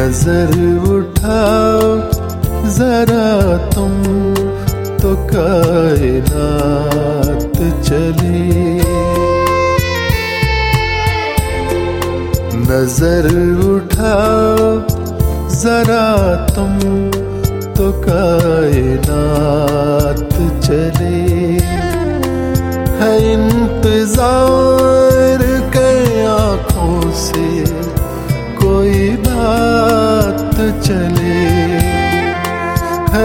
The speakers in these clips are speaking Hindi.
नजर उठाओ जरा तुम तो कायनात चले। नजर उठाओ जरा तुम तो कायनात चले। है इंतजार के आँखों से कोई बात चले। है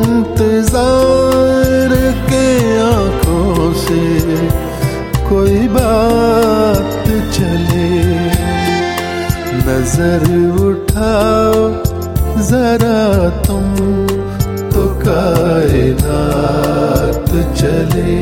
इंतजार के आँखों से कोई बात चले। नजर उठाओ जरा तुम तो कायनात चले।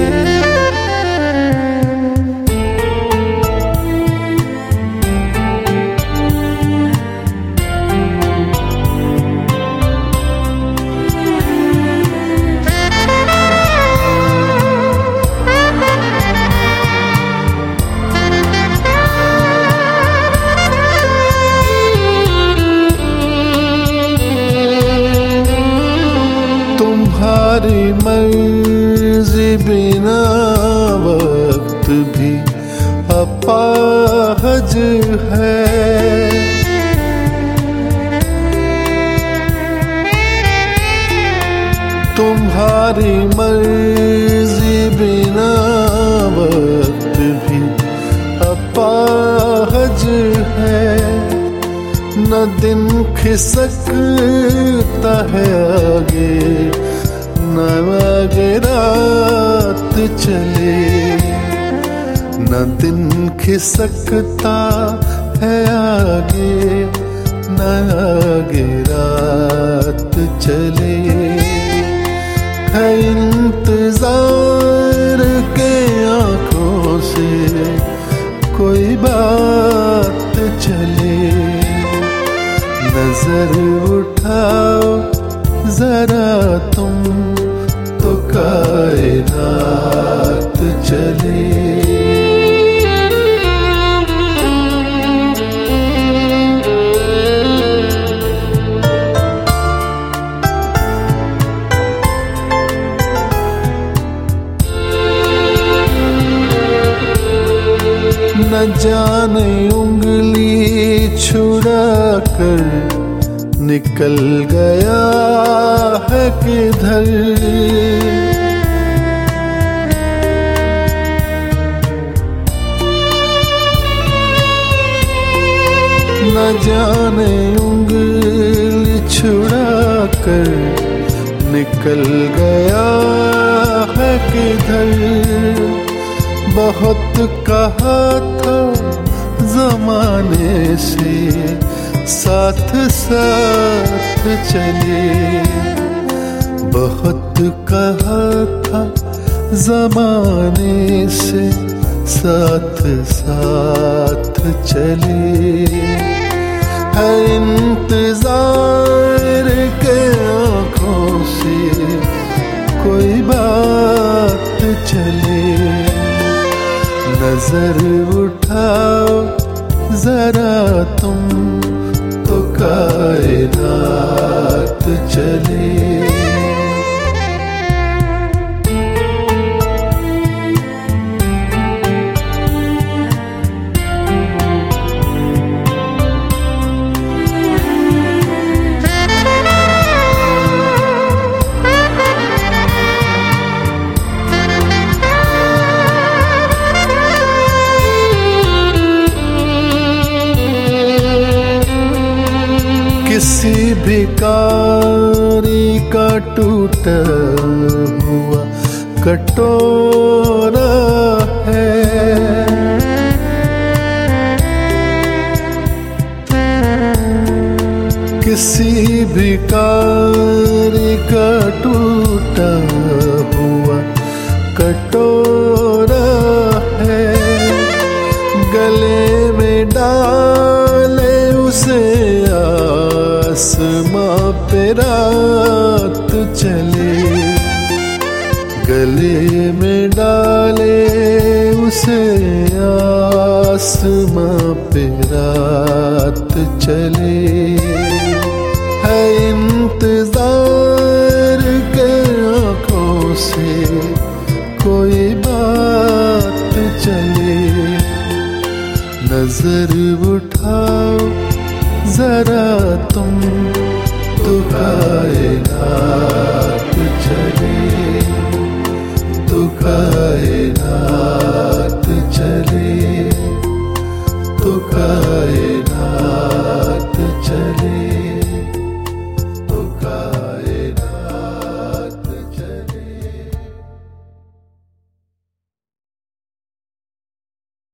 तुम्हारी मर्जी बिना वक्त भी अपाहज है। तुम्हारी मर्जी बिना वक्त भी अपाहज है। न दिन खिसकता है आगे न आगे रात चले। न दिन खिसकता है आगे न आगे रात चले। है इंतजार के आँखों से कोई बात चले। नजर उठाओ जरा तुम तो कायनात चले। न जाने उंगली छुड़ा कर निकल गया है किधर। न जाने उंगली छुड़ा कर निकल गया है किधर। बहुत कहा था जमाने से साथ साथ चले। बहुत कहा था जमाने से साथ साथ चले। है इंतजार के आँखों से कोई बात चले। नजर उठाओ जरा तुम तो कायनात चले। किसी भिखारी का टूटा हुआ कटोरा है। किसी भिखारी का टूटा हुआ कटोरा है। गले में डाले उसे आसमां पे रात चले। गले में डाले उसे आसमां पे रात चले, है इंतजार के आंखों से कोई बात चले। नजर उठाओ जरा तुम तो कायनात चले, तो कायनात